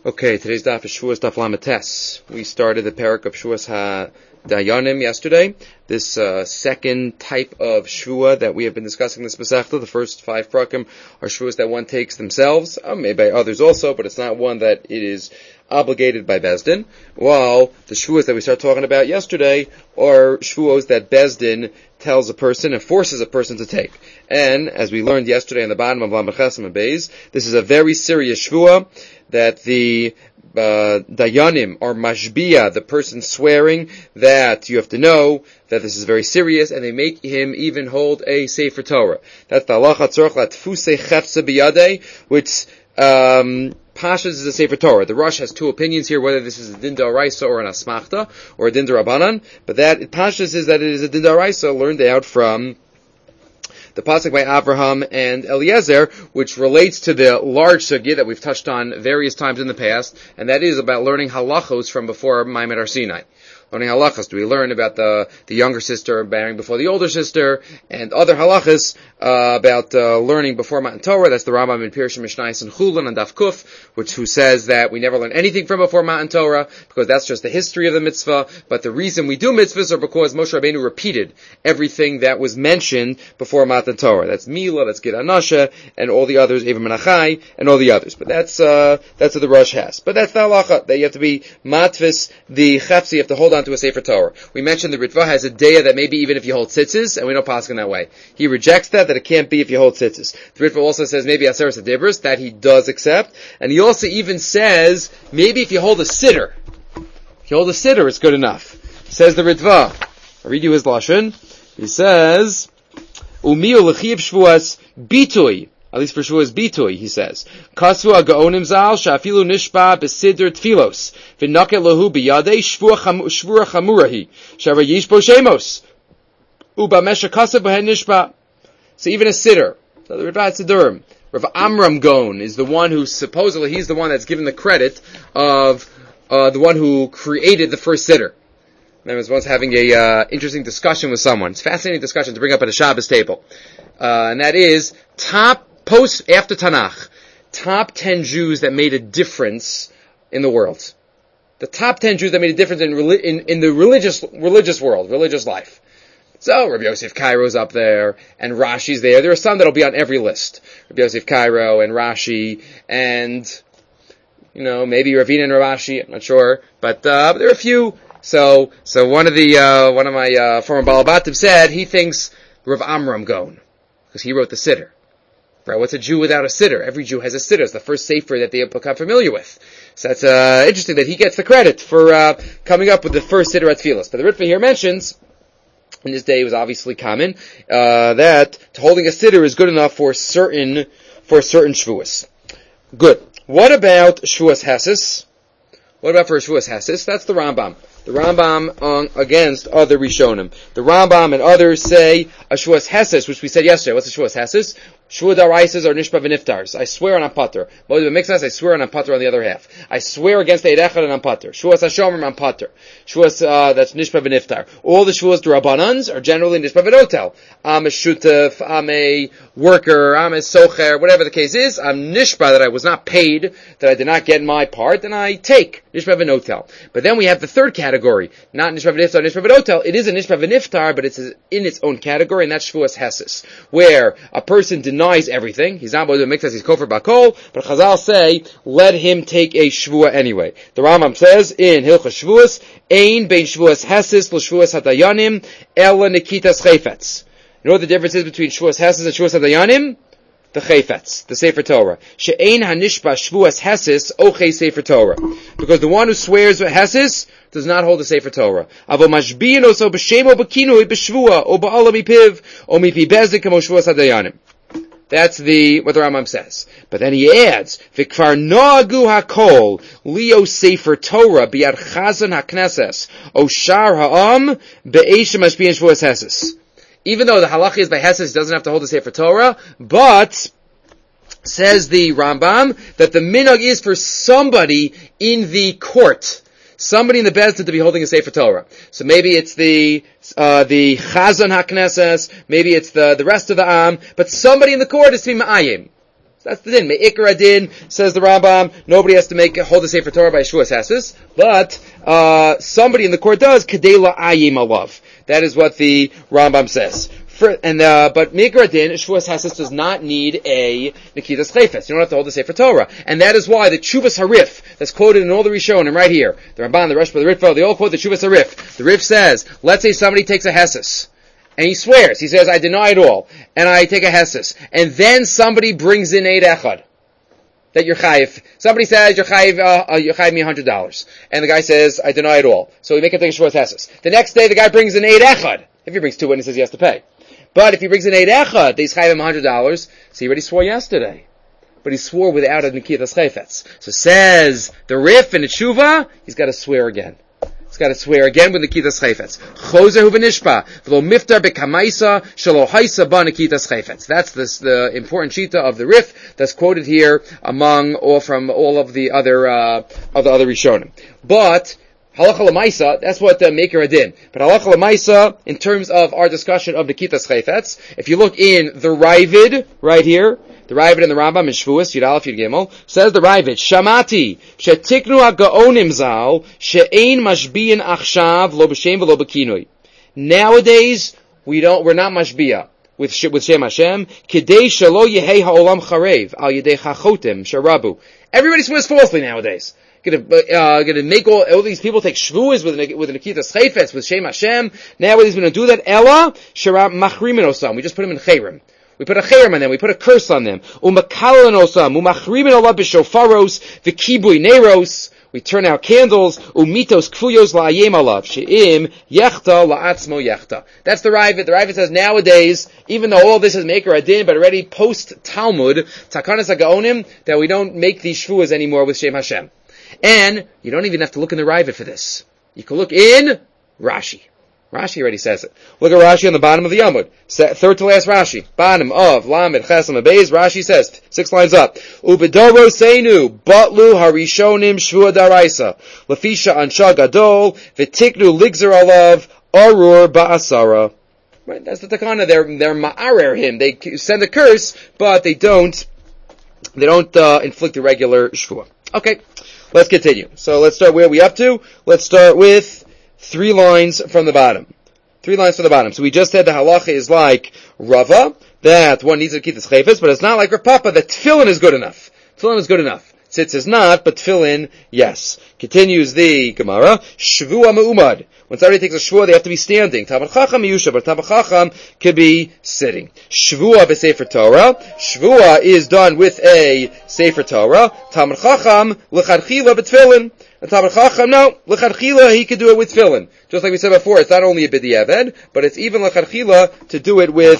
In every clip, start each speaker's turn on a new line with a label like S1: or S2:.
S1: Okay, today's daf is Shuas Daf Lamates. We started the parak of Shuas HaDayanim yesterday. This second type of Shua that we have been discussing this Masechta. The first 5 prakim are Shuas that one takes themselves, maybe by others also, but it's not one that it is obligated by Bezdin. While the Shuas that we started talking about yesterday are Shuas that Bezdin tells a person and forces a person to take. And as we learned yesterday on the bottom of Lamachas and Beis, this is a very serious Shua that the Dayanim or Mashbiya, the person swearing, that you have to know that this is very serious, and they make him even hold a Sefer Torah. That's the halacha tzorach latfusei chefsa biyadei, which Pashas is a Sefer Torah. The Rosh has 2 opinions here, whether this is a Din D'Oraisa or an Asmachta, or a Din D'Rabanan, but that Pashas is that it is a Din D'Oraisa learned out from the pasuk by Avraham and Eliezer, which relates to the large sugya that we've touched on various times in the past, and that is about learning halachos from before Maimed Har Sinai. Learning halachas. Do we learn about the younger sister marrying before the older sister, and other halachas about learning before Matan Torah? That's the Rambam in Pirush Mishnayos and Chulin and Daf Kuf, who says that we never learn anything from before Matan Torah because that's just the history of the mitzvah. But the reason we do mitzvahs are because Moshe Rabbeinu repeated everything that was mentioned before Matan Torah. That's Mila, that's Gid Anasha, and all the others, Eva Menachai, and all the others. But that's what the Rosh has. But that's the halacha that you have to be matvis the chefs. You have to hold on to a Sefer Torah. We mentioned the Ritva has a daya that maybe even if you hold tzitzis, and we don't pass in that way. He rejects that it can't be if you hold tzitzis. The Ritva also says maybe Aseres Adibros, that he does accept, and he also even says maybe if you hold a sitter. If you hold a sitter, it's good enough. Says the Ritva. I'll read you his lashon. He says, Umiu l'chiv shvuas bitui. At least for Shuas Bitoy, he says. Kasu ha'gaonim zal, sha'afilu nishba b'sidr tfilos. V'naket lahu b'yadei shvura chamurahi. Sha'rayish bo shemos. Uba mesha kasav b'hen nishba. So even a sitter. So the Rav Tzidurim. Rav Amram Gon is the one who supposedly, he's the one that's given the credit of the one who created the first sitter. I was once having a interesting discussion with someone. It's a fascinating discussion to bring up at a Shabbos table. And that is after Tanakh, top 10 Jews that made a difference in the world. The top 10 Jews that made a difference in the religious world, religious life. So, Rabbi Yosef Kairo's up there, and Rashi's there. There are some that'll be on every list. Rabbi Yosef Kairo and Rashi, and, maybe Ravina and Rashi, I'm not sure. But there are a few. So one of my former Balabatim said he thinks Rav Amram Gon, because he wrote the Siddur. Right? What's a Jew without a Siddur? Every Jew has a Siddur. It's the first sefer that they become familiar with. So that's interesting that he gets the credit for coming up with the first Siddur at Tfilos. But the Ritva here mentions, in this day it was obviously common, that holding a Siddur is good enough for certain Shvuas. Good. What about Shvuas Hesis? What about for Shvuas Hesis? That's the Rambam. The Rambam against other Rishonim. The Rambam and others say a Shvuas Hesis, which we said yesterday. What's a Shvuas Hesis? Shua D'Oraisas or Nishba V'Niftars. I swear on Ampater. Moed B'Miknas, I swear on Ampater on the other half. I swear against the Eid Echad and Ampater. Shuas HaShomer Ampater. Shuas, that's Nishba V'Niftar. All the Shuas D'Rabanans are generally Nishba V'Notel. I'm a Shutef, I'm a worker, I'm a Socher, whatever the case is, I'm Nishba that I was not paid, that I did not get my part, and I take Nishba V'Notel. But then we have the third category, not Nishba V'Niftar, Nishba V'Notel. It is a Nishba V'Niftar, but it's in its own category, and that's Shvuas Hesis, where a person denies everything. He's not Moed B'Miknas, he's Kofar Bakol, but Chazal say, let him take a Shvua anyway. The Rambam says in Hilchos Shvuas, Ein bein Shvuas Hesis l'Shvuas HaDayanim, Ela Nikitas Chayfetz. You know what the difference is between Shvuas Hesis and Shvuas HaDayanim? The Chayfetz, the Sefer Torah. She'ein hanishba Shvuas Hesis ochei Sefer Torah. Because the one who swears Hesis does not hold the Sefer Torah. Avo mashbiyin oso b'shem o b'kinui b'shvua o ba'ala mipiv o mipi bezik kamo Shvuas HaDayanim. That's what the Rambam says. But then he adds, V'kvar noagu hakol leo Sefer Torah bi'ad chazan hakneses o shar ha'am be'eshem mashbiyin Shvuas Hesis. Even though the halacha is by Hesis, he doesn't have to hold the Sefer Torah, but says the Rambam that the minhag is for somebody in the court, somebody in the Bezdin to be holding a Sefer Torah. So maybe it's the Chazan HaKnesses, maybe it's the rest of the Am, but somebody in the court is to be Ma'ayim. That's the din. Me'ikar adin, says the Rambam, nobody has to hold the Sefer Torah by Shvuas Hasis, but somebody in the court does, Kedela ayim alav. That is what the Rambam says. But Me'ikar adin, Shvuas Hasis does not need a Nikitas Chayfetz. You don't have to hold the Sefer Torah. And that is why the Tshuvas Harif, that's quoted in all the Rishonim right here, the Ramban, the Rashba, the Ritva, they all quote the Tshuvas Harif. The Rif says, let's say somebody takes a Hasis. And he swears, he says, I deny it all, and I take a Hesis. And then somebody brings in Eid Echad, that you're chayiv. Somebody says, you're chayiv me $100. And the guy says, I deny it all. So we make him take a Shavuos Hesis. The next day, the guy brings in Eid Echad. If he brings two witnesses, he has to pay. But if he brings in Eid Echad, he's chayiv him $100, so he already swore yesterday. But he swore without a Nikitas Chayfetz. So says the Rif in the Tshuva, he's got to swear again. He's got to swear again with Nikitas Chayfetz. Chozer hu v'nishpa, v'lo miftar bekamaisa, shelo haisa ba Nikitas Chayfetz. That's the important shita of the Rif that's quoted here from all of the other Rishonim. But halacha l'maisa, that's what Me'ikar adin. But halacha l'maisa, in terms of our discussion of Nikitas Chayfetz, if you look in the Ravid right here, the Ravid and the Rambam in Shvuas, Yud Aleph Yud Gimel, says the Ravid, Shamati, shetiknu ha'gaonim zal, she'ein mashbiyin achshav, lo b'shem v'lo b'kinoi. Nowadays, we're not mashbiya with Shem Hashem, kidei shelo yehei ha'olam charev, al yedei chachotim, sharabu. Everybody swears falsely nowadays. Gonna make all these people take shvuas with a Nikitas Chayfetz, with Shem Hashem. Nowadays, we're gonna do that. Ella, sharab machrimin osam. We just put them in chayrim. We put a chayrim on them. We put a curse on them. Umakalan osam. Umachrimin olah b'shofaros. V'kibui neros. We turn out candles. Umitos kfuyos la'ayem alav. She'im yechta la'atzmo yechta. That's the Ravid. The Ravid says nowadays, even though all this is Me'ikar adin, but already post-Talmud, Takanas HaGaonim, that we don't make these shvuas anymore with Shem Hashem. And you don't even have to look in the Ravid for this. You can look in Rashi. Rashi already says it. Look at Rashi on the bottom of the Yamud. Third to last Rashi. Bottom of Lamed Chesam Abeis. Rashi says, 6 lines up. Ubedoro seinu batlu harishonim shvua daraisa. Lafisha ansha gadol. V'tiknu ligzer alav arur ba'asara. Right, that's the takana. They're ma'arer him. They send a curse, but they don't inflict a regular shvua. Okay. Let's continue. So let's start where we up to. Let's start with 3 lines from the bottom. 3 lines from the bottom. So we just said the halacha is like Rava, that one needs to keep this chayfetz, but it's not like Rav Papa, that tefillin is good enough. Tefillin is good enough. Tzitz is not, but tefillin, yes. Continues the Gemara, Shvua me'umad. When somebody takes a shvua, they have to be standing. Talmid Chacham miyusha, but Talmid Chacham could be sitting. Shvua b'Sefer Torah. Shvua is done with a Sefer Torah. Talmid Chacham l'chadchila b'tefillin. And Talmid Chacham, no, l'chadchila he could do it with tefillin. Just like we said before, it's not only a b'diavad, but it's even l'chadchila to do it with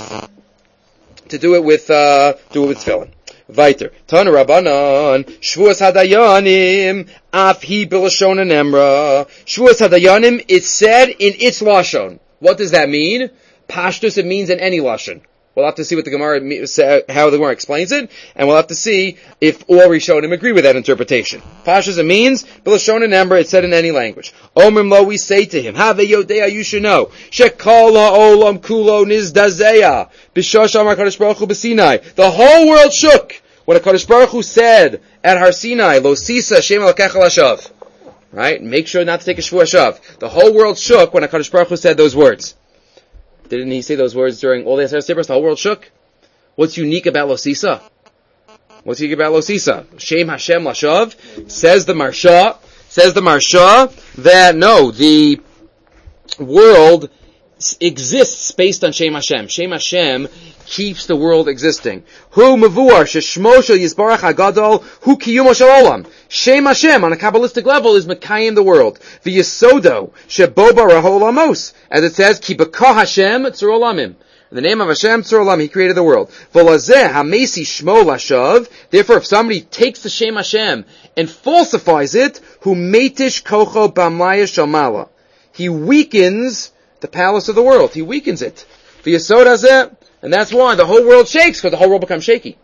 S1: tefillin. Weiter. Tana Rabbanan, Shvuas Hadayanim, Af Hi B'Lashon Emra. Shvuas Hadayanim, it's said in its Lashon. What does that mean? Pashtus, it means in any Lashon. We'll have to see what the Gemara, how the Gemara explains it, and we'll have to see if all Rishonim agree with that interpretation. Pashtus, it means, B'Lashon Emra, it's said in any language. Omrim Lo, we say to him, Have Yodea, you should know, Shekal Ha'olam Kulo Nizdazeya, B'Shosh Amar Kadosh Baruch Hu B'Sinai. The whole world shook when Kadosh Baruch Hu said at Har Sinai, Lo Sisa Shem Elokecha Lashav. Right? Make sure not to take a Shvuah Shav. The whole world shook when Kadosh Baruch Hu said those words. Didn't he say those words during all the Aseret Sibros? The whole world shook. What's unique about Lo Sisa? What's unique about Lo Sisa? Shem Hashem Lashav. Says the Marsha that no, the world exists based on Shem Hashem. Shem Hashem keeps the world existing. Hu mevuar sheshmo shel Yisbarach Hagadol hu kiyumo shel olam. Shem Hashem on a Kabbalistic level is Mekayim the world. V'yesodo shebo bara ha'olamos. As it says, ki b'ka Hashem tzur olamim. In the name of Hashem tzur olam, He created the world. V'lazeh hamesi shmo lashav. Therefore, if somebody takes the Shem Hashem and falsifies it, hu meitish kocho b'amlaya shalmala. He weakens the palace of the world. He weakens it. V'yesod hazeh. And that's why the whole world shakes, because the whole world becomes shaky.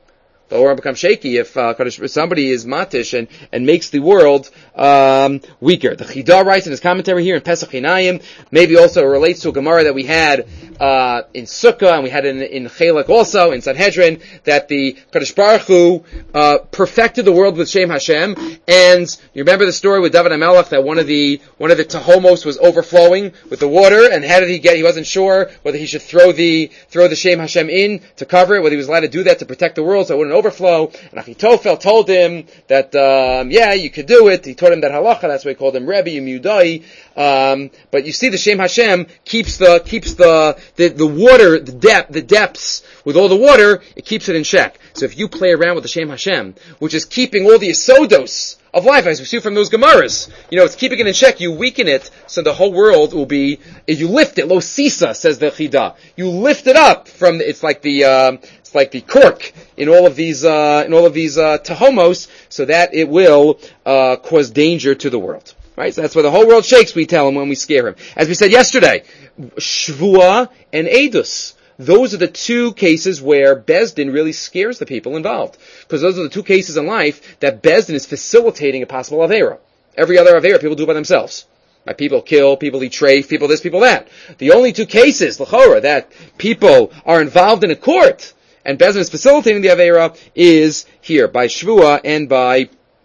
S1: The whole world becomes shaky if somebody is matish and makes the world weaker. The Chida writes in his commentary here in Pesach Hinayim, maybe also relates to a Gemara that we had in Sukkah, and we had in Chelek also, in Sanhedrin, that the Kadosh Baruch Hu perfected the world with Shem Hashem. And you remember the story with David HaMelech that one of the Tahomos was overflowing with the water, and how did he get? He wasn't sure whether he should throw the Shem Hashem in to cover it, whether he was allowed to do that to protect the world so it wouldn't overflow. And Achitophel told him that you could do it. He taught him that halacha. That's why he called him Rebbe Yemudai. But you see, the Shem Hashem keeps the water, the depths with all the water. It keeps it in check. So if you play around with the Shem Hashem, which is keeping all the Yisodos of life, as we see from those Gemaras, it's keeping it in check. You weaken it, so the whole world will be. If you lift it, lo sisa, says the Chida. You lift it up from. It's like the cork in all of these tahomos, so that it will cause danger to the world. Right? So that's why the whole world shakes. We tell him when we scare him. As we said yesterday, Shvua and Edus. Those are the two cases where Bezdin really scares the people involved. Because those are the two cases in life that Bezdin is facilitating a possible Avera. Every other Avera, people do by themselves. Right? People kill, people eat treif, people this, people that. The only two cases, l'chora, that people are involved in a court, and Bezdin is facilitating the Avera, is here, by Shvua and by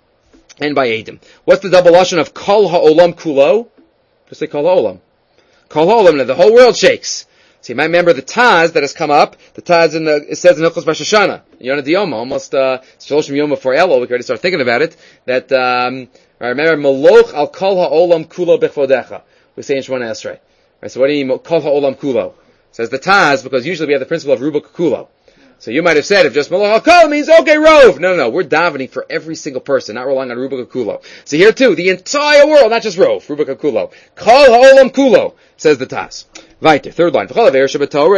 S1: Edom. What's the double lashon of Kol Ha'olam Kulo? Just say Kol Ha'olam. Kol Ha'olam, the whole world shakes. So you might remember the Taz that has come up. The Taz it says in Hilchos Rosh Hashanah, Yonah Diyoma, almost Shloshim Yom before Elul. We can already start thinking about it. That I remember Maloch al Kol Ha'olam Kulo Bechvodecha. We say in Shemona Esrei. Right, so what do you mean Kol Ha'olam Kulo? Says the Taz, because usually we have the principle of Ruba Kulo. So you might have said if just Maloch al Kol means okay, Rov. No. We're davening for every single person, not relying on Ruba Kulo. So here too, the entire world, not just Rov, Ruba Kulo. Kol Ha'olam Kulo, says the Taz. Weiter, third line. By all averos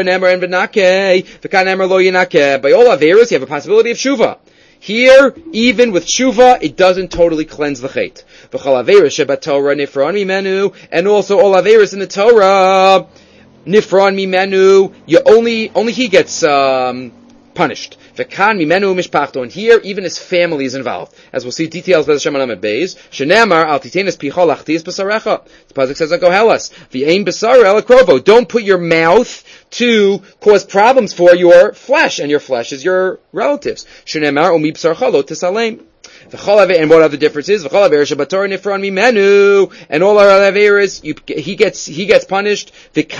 S1: you have a possibility of shuva. Here, even with shuva, it doesn't totally cleanse the chait. And also all averos in the Torah, nifron mimenu, only he gets punished. And here, even his family is involved. As we'll see details by the Shemana Beis. Shenamar al titenes pichol achtias b'sarecha. The pasuk says on Koheles, v'ein b'sar el akrovo. Don't put your mouth to cause problems for your flesh, and your flesh is your relatives. Shenamar umi b'sarcha lo tisalem. And what other difference is? And all our averas, he gets punished.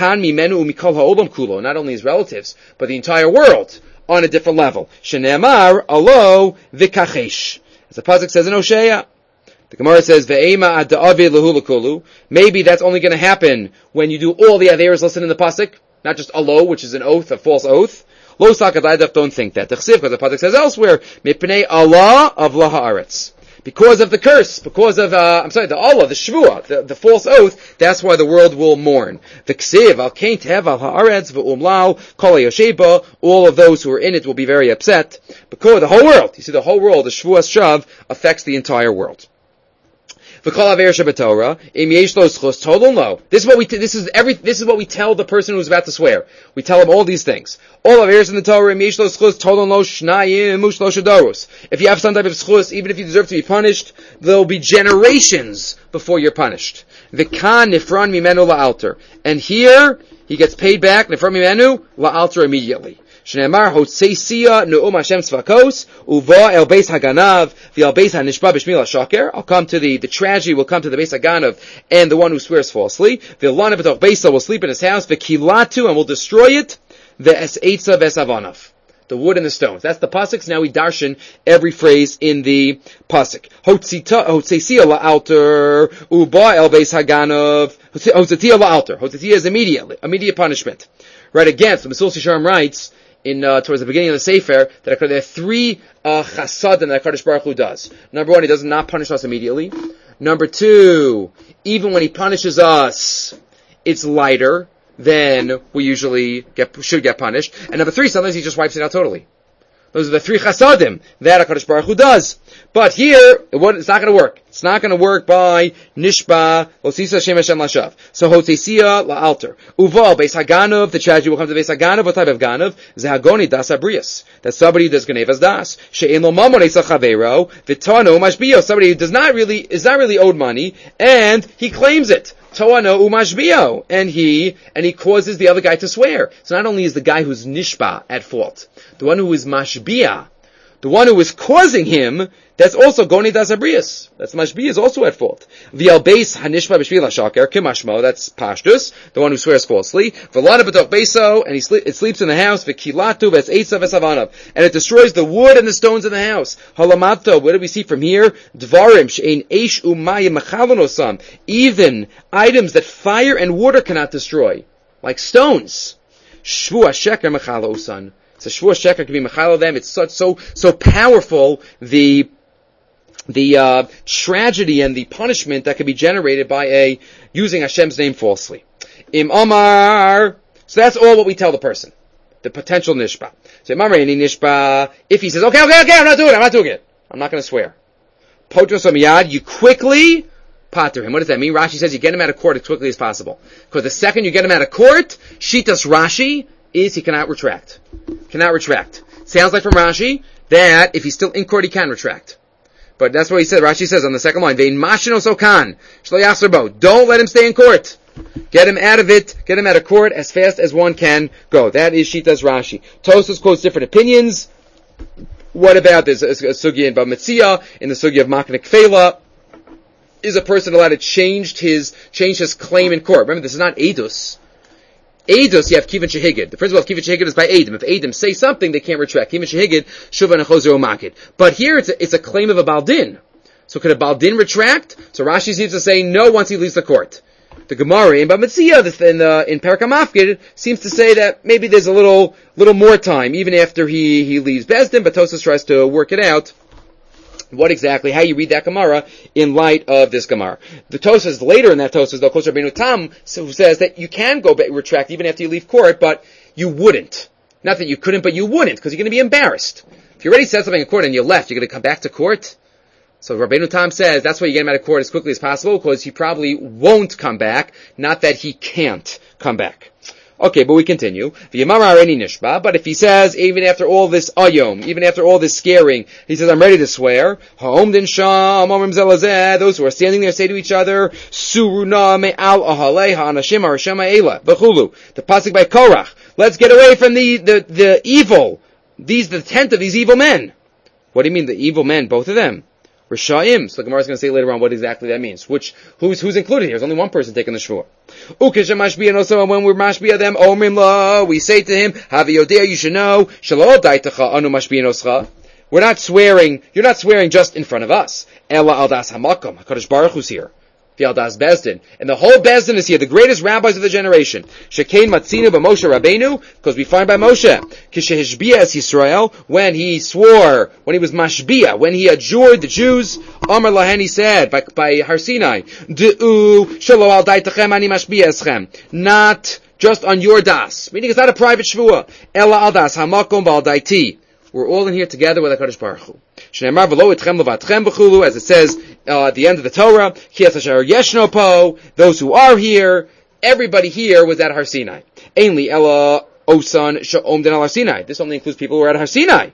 S1: Not only his relatives, but the entire world on a different level. Shene'amar alo v'kachesh. As the pasuk says in Hosea, the Gemara says ve'ema ad da'avid lehu lekulu. Maybe that's only going to happen when you do all the averas listed in the pasuk, not just alo, which is an oath, a false oath. Lo sakadaydav, don't think that. Because the pasuk says elsewhere, mipnei Allah of laha'aretz. Because of the curse, because of, the Allah, the Shvua, the false oath, that's why the world will mourn. The Ksiv, al kain tev al ha'aretz, v'umlal, kol ha'yosheba, all of those who are in it will be very upset. Because the whole world, the Shvuas Shav, affects the entire world. This is what we tell the person who's about to swear. We tell him all these things. All of in the Torah, if you have some type of schus, even if you deserve to be punished, there will be generations before you're punished. And here, he gets paid back, nifran mimenu la'alter immediately. Shneimar hotzeisia ne'um Hashem tzvakos uva el beis haganav v'el beis hanishba b'shmil hashaker. I'll come to the tragedy will come to the beis haganav and the one who swears falsely. V'lana b'toch beisa will sleep in his house. V'kilatu, and will destroy it. V'es'etza v'esavanav. The wood and the stones. That's the pasuk. Now we darshan every phrase in the pasuk. Hotzeisia la'alter uva el beis haganav. Hotzetia la'alter. Hotzetia is immediate punishment. Right, again, so Mesil Shisharim writes towards the beginning of the Sefer that there are three chasadim that HaKadosh Baruch Hu does. Number one, he does not punish us immediately. Number two, even when he punishes us, it's lighter than we usually should get punished. And number three, sometimes he just wipes it out totally. Those are the three chasadim that HaKadosh Baruch Hu does. But here, it's not going to work. It's not going to work by nishba, losisa shem Hashem lashav. So hotesia la'alter. Uval, beis haganov, the tragedy will come to beis haganov. What type of ganov? Zehagoni das abrius. That's somebody who does ganevas das. She'en lo mamon eisa chavero, v'tano mashbio. Somebody who is not really owed money, and he claims it. Toano umashbio, and he causes the other guy to swear. So not only is the guy who's nishba at fault, the one who is mashbia, the one who is causing him, that's also goni das abrius. That's mashbia is also at fault. V'al beis hanishba b'shvil hashaker kimashmo. That's pashtus, the one who swears falsely. V'lana b'toch beiso, and it sleeps in the house. V'kilatu v'etza v'savanav, and it destroys the wood and the stones in the house. Halamato. What do we see from here? Dvarim she'ein eish umayim machalonosam. Even items that fire and water cannot destroy, like stones. Shvu sheker machalosan. So shvu sheker can be machalo them. It's so powerful. The tragedy and the punishment that can be generated by using Hashem's name falsely. Im Omar. So that's all what we tell the person. The potential nishba. So Imam Reini nishba. If he says, okay, I'm not doing it. I'm not going to swear. Potros omiyad. You quickly pater him. What does that mean? Rashi says you get him out of court as quickly as possible. Because the second you get him out of court, Shitas Rashi is he cannot retract. Sounds like from Rashi that if he's still in court, he can retract. But that's what he said. Rashi says on the second line, Vein mashino sokan shlo yasrbo. Don't let him stay in court. Get him out of it. Get him out of court as fast as one can go. That is Shitas Rashi. Tosfos quotes different opinions. What about this? A sugya in Bava Metzia, in the sugya of Makna Kfela. Is a person allowed to change his claim in court? Remember, this is not edus. Edus, you have kivin shehigid. The principle of kivin shehigid is by edim. If edim say something, they can't retract. Kivin shehigid, shuva nechozer umakid. But here it's a claim of a baldin. So could a baldin retract? So Rashi seems to say no once he leaves the court. The Gemara in Bava Metzia in Perek HaMafkid seems to say that maybe there's a little more time even after he leaves Bezdin. But Tosfos tries to work it out. How you read that Gemara in light of this Gemara. The Tosfos later in that Tosfos, though, Kosher Rabbeinu Tam, who says that you can go retract even after you leave court, but you wouldn't. Not that you couldn't, but you wouldn't, because you're going to be embarrassed. If you already said something in court and you left, you're going to come back to court? So Rabbeinu Tam says that's why you get him out of court as quickly as possible, because he probably won't come back, not that he can't come back. Okay, but we continue. But if he says, even after all this ayom, even after all this scaring, he says, I'm ready to swear. Those who are standing there say to each other, the pasuk by Korach, let's get away from the evil. The tent of these evil men. What do you mean, the evil men, both of them? Rishayim. So the Gemara is going to say later on what exactly that means. Who's included here? There's only one person taking the shvur. And also when we're mashbiya them, omrim la, we say to him, Havi yodea, you should know, shalo daitacha anu mashbiya. We're not swearing, you're not swearing just in front of us. Ella al das hamakom, HaKadosh Baruch Hu's here. Das Bezdin. And the whole Bezdin is here, the greatest rabbis of the generation. Shekain Matzinu b'Moshe Rabbeinu, because we find by Moshe, Kishehishbiya es Yisrael, when he swore, when he was mashbiya, when he adjured the Jews, Amar Lahen, he said, by Har Sinai, De'u shelo al daitachem ani mashbiya eschem. Not just on your das. Meaning it's not a private shvua. Ella al das hamakom ba'al daiti. We're all in here together with HaKadosh Baruch Hu. As it says at the end of the Torah, those who are here, everybody here was at Har Sinai. This only includes people who were at Har Sinai.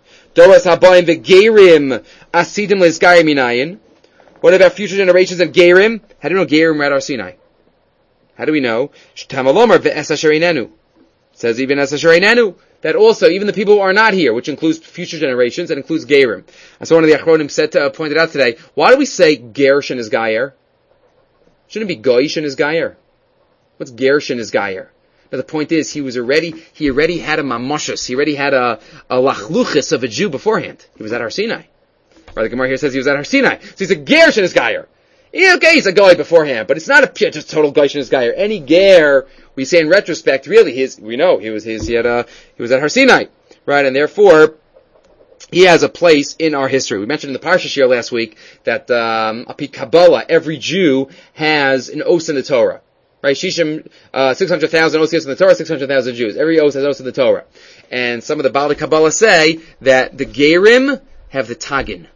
S1: What about future generations of Gerim? How do we know Gerim were at Har Sinai? How do we know? It says even Esasher that also, even the people who are not here, which includes future generations, that includes Gerim. And so one of the Achronim pointed out today, why do we say Gershon is Gayer? Shouldn't it be Goyish and is Gayer? What's Gershon is Gayer? Now the point is, he already had a Mamoshus, he already had a Lachluchis of a Jew beforehand. He was at Har Sinai. Right, the Gemara here says he was at Har Sinai. So he's a Gershon is Gayer. Yeah, okay, he's a Goy beforehand, but it's not just total Gershon is Gayer. Any Ger, we say in retrospect, really, he was at Har Sinai, right? And therefore, he has a place in our history. We mentioned in the Parsha Shir last week that, Api Kabbalah, every Jew has an os in the Torah, right? Shishim, 600,000 Osios in the Torah, 600,000 Jews. Every Os has Os in the Torah. And some of the Baalei Kabbalah say that the Gerim have the Tagin,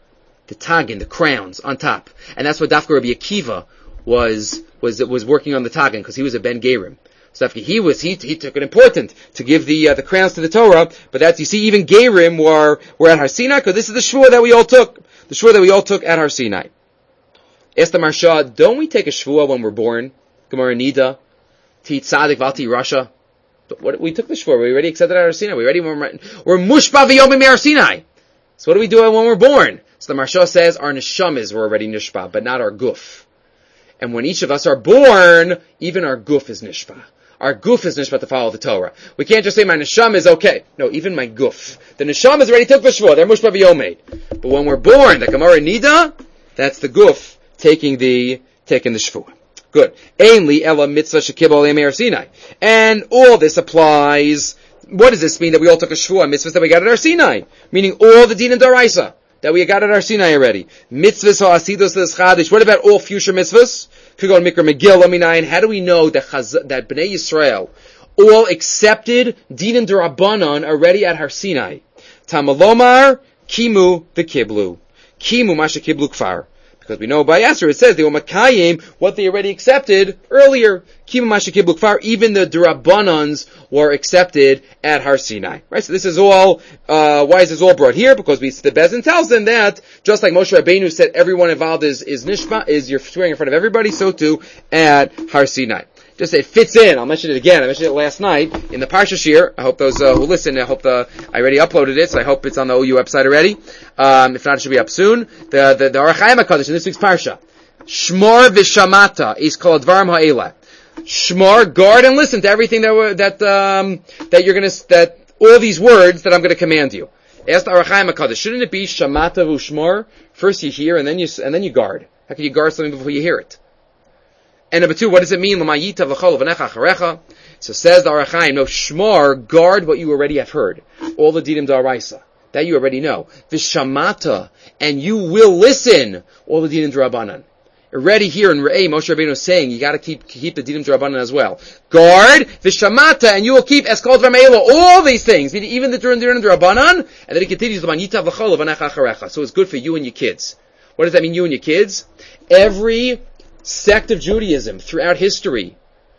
S1: the crowns on top. And that's what Dafka Rabbi Akiva was working on the Tagin, because he was a Ben Gerim. So after he took it important to give the crowns to the Torah, but that's, you see, even Gerim were at Har Sinai, because this is the Shvuah that we all took. The Shvuah that we all took at Har Sinai. Asked the Maharsha, don't we take a Shvuah when we're born? Gemara Nida, Ti Tzadik Valti Rasha. We took the Shvuah, we already accepted at Har Sinai, we're Mushba V'yomim Har Sinai. So what do we do when we're born? So the Maharsha says our neshamas were already nishba, but not our guf. And when each of us are born, even our guf is nishba. Our guf is nishba to follow the Torah. We can't just say my neshama is okay. No, even my guf. The neshamas already took the shvuah. They're mushba v'yomed. But when we're born, the Gemara Nida, that's the guf taking the shvuah. Good. Ainli ela mitzvah shekibol Har Sinai. And all this applies. What does this mean that we all took a shvuah mitzvahs that we got at Har Sinai? Meaning all the din and daraisa that we got at Har Sinai already. Mitzvahs ha'asidos l'schadish. What about all future mitzvahs? Could go to Mikra Megillah Minayin. How do we know that Bnei Yisrael all accepted din and darabanan already at Har Sinai? Tamalomar kimu v'kiblu. Kimu masha kiblu kfar. Because we know by Esther it says they were makayim what they already accepted earlier. Kimu masha kiblu kfar. Even the darabanans were accepted at Har Sinai. Right? So this is all. Why is this all brought here? Because the Bezin tells them that just like Moshe Rabbeinu said, everyone involved is nishma, is you're swearing in front of everybody. So too at Har Sinai. Just it fits in. I'll mention it again. I mentioned it last night in the Parsha Shir. I hope those who listen. I already uploaded it, so I hope it's on the OU website already. If not, it should be up soon. The Orach Chaim HaKadosh in this week's Parsha. Shmor v'shamata is called Dvarim ha'ela. Shmor, guard and listen to everything that all these words that I'm going to command you. Ask the Orach Chaim HaKadosh. Shouldn't it be shamata v'shmor? First you hear and then you guard. How can you guard something before you hear it? And number two, what does it mean? So says the Orach Chaim, no, shmor, guard what you already have heard. All the dinim d'oraisa. That you already know. Vishamata, and you will listen. All the dinim d'rabanan. Already here in Re'eh, Moshe Rabbeinu is saying, you gotta keep the dinim d'rabanan as well. Guard, vishamata, and you will keep eskol d'rameila, all these things. Even the dinim d'rabanan, and then he continues, so it's good for you and your kids. What does that mean, you and your kids? Every sect of Judaism throughout history,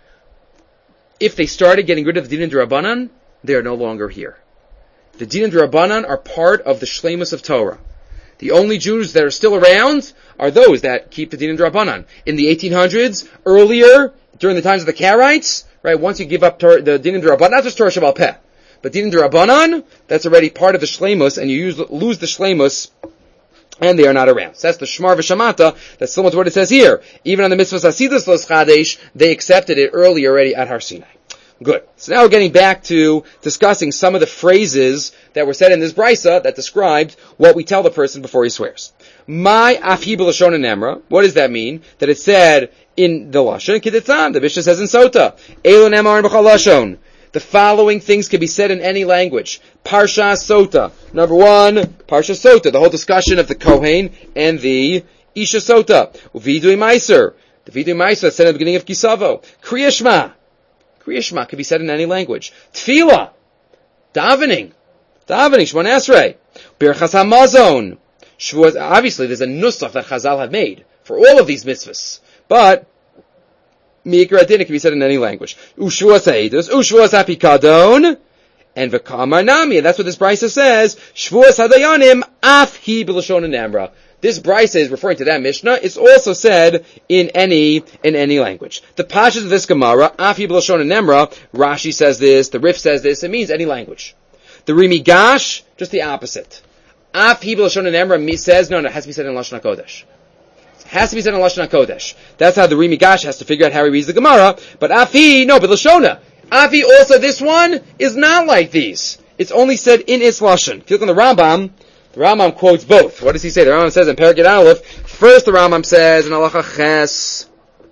S1: if they started getting rid of the Din D'Rabbanan, they are no longer here. The Din D'Rabbanan are part of the Shleimus of Torah. The only Jews that are still around are those that keep the Din D'Rabbanan. In the 1800s, earlier, during the times of the Karaites, right, once you give up the Din D'Rabbanan, not just Torah Shabbat Peh, but Din D'Rabbanan, that's already part of the Shleimus, and you lose the Shleimus, and they are not around. So that's the Shmar v'Shamata. That's similar to what it says here. Even on the mitzvahs Hasidas Los Chadesh, they accepted it early already at Har Sinai. Good. So now we're getting back to discussing some of the phrases that were said in this brisa that described what we tell the person before he swears. My afhi b'lashon nemra. What does that mean? That it said in the lashon keditzan. The Mishnah says in Sota, Elo nemar b'chal lashon. The following things can be said in any language. Parsha Sota. Number one, Parsha Sota, the whole discussion of the Kohen and the Isha Sota. Uvidui Meiser. The Vidui Meiser said at the beginning of Kisavo. Kriyashma. Kriyashma can be said in any language. Tefillah. Davening. Shmon Esrei. Birchas HaMazon. Obviously, there's a nusach that Chazal have made for all of these mitzvahs. But Mikra Din, it can be said in any language. Ushuas ha'edus, Ushuas ha'pikadon, and v'kamar nami. And that's what this brisa says. Shvuas hadayanim, af hi b'lashon nemra. This brisa is referring to that Mishnah. It's also said in any language. The pashas of this Gemara, af hi b'lashon nemra, Rashi says this, the Rif says this, it means any language. The Rimi Gash, just the opposite. Af hi b'lashon nemra says, no, it has to be said in Lashon HaKodesh. Has to be said in Lashon HaKodesh. That's how the Rimi Gash has to figure out how he reads the Gemara. But Afi, no, but Lashona. Afi also, this one is not like these. It's only said in its Lashon. If you look on the Rambam quotes both. What does he say? The Rambam says in Perek Aleph, first the Rambam says in Halacha Ches,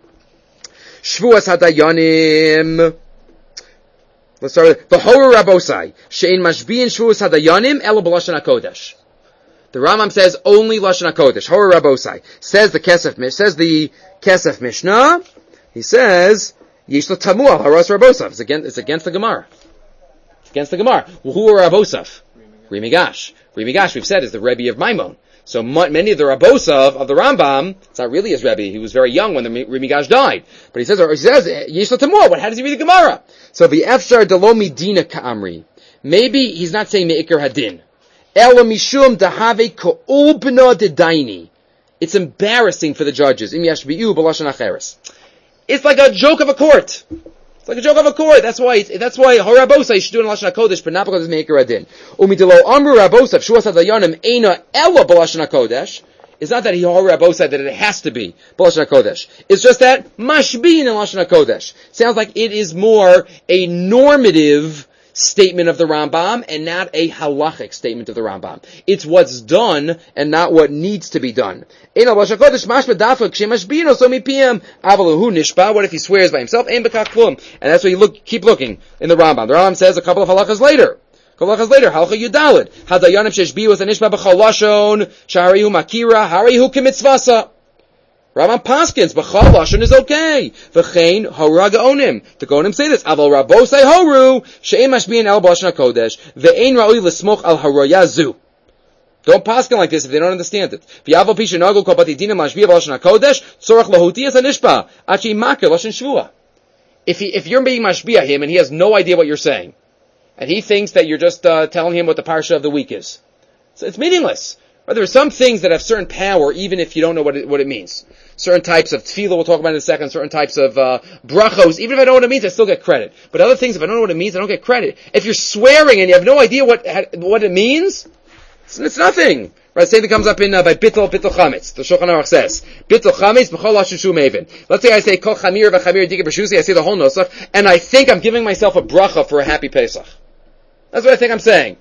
S1: Shvuas Hadayanim. Let's start with V'horu Rabosai, She'in Mashbi'in Shvuas Hadayanim, Elo B'Lashon HaKodesh. The Rambam says only Lashon HaKodesh. Hora Rabosai. Says the Kesef Mishnah. He says, Yesh lo tamua haras Rabosav. It's against the Gemara. It's against the Gemara. Well, who are Rabosav? Rimigash. Rimigash, we've said, is the Rebbe of Maimon. So many of the Rabosav of the Rambam, it's not really his Rebbe. He was very young when the Rimigash died. But he says, Yesh lo tamua. How does he read the Gemara? So the Efshar delo midina ka'amri. Maybe he's not saying me'ikar hadin. Ela mishum dahave ko'ubna dedaini. It's embarrassing for the judges. Im yashbi'u b'lashon acheres. It's like a joke of a court. It's like a joke of a court. That's why Harabosa you should do it in Lashon HaKodesh, but not because it's Me'ikar Adin. Umidelo Amru Rabosa Shuas Hadayanim Eina Ella b'Lashon HaKodesh. It's not that he Harabosa that it has to be b'Lashon HaKodesh. It's just that Mashbin in Lashon HaKodesh. Sounds like it is more a normative statement of the Rambam and not a halachic statement of the Rambam. It's what's done and not what needs to be done. What if he swears by himself? And that's why you keep looking in the Rambam. The Rambam says a couple of halachas later. Halacha Yudalid. Hadayanim sheshbi was a nishba b'chalashon, shaharihu makira, harihu kimitzvasa. Rambam Paskins, b'chal lashon is okay. V'chein horu ha'gaonim. The gaonim say this. Aval rabosai horu, she'em mashbi'in el b'lashon hakodesh, ve'ein ra'oi l'smoch al haroya zu. Don't paskin like this if they don't understand it. V'yavel pisha nagu kol batidina mashbi'a b'lashon hakodesh, tzorach lahuti as a nishba, achi makir lashon shvua. If you're being mashbi'a him and he has no idea what you're saying, and he thinks that you're just telling him what the parsha of the week is, so it's meaningless. There are some things that have certain power, even if you don't know what it means. Certain types of tefillah, we'll talk about in a second, certain types of brachos, even if I know what it means, I still get credit. But other things, if I don't know what it means, I don't get credit. If you're swearing and you have no idea what it means, it's nothing. Right, same thing comes up in by Bittul Chametz. The Shulchan Aruch says, Bittul Chametz, b'chol lashon shu me'evin. Let's say I say, Kol chamir v'chamir dika b'shusi, I say the whole nosach, and I think I'm giving myself a bracha for a happy Pesach. That's what I think I'm saying.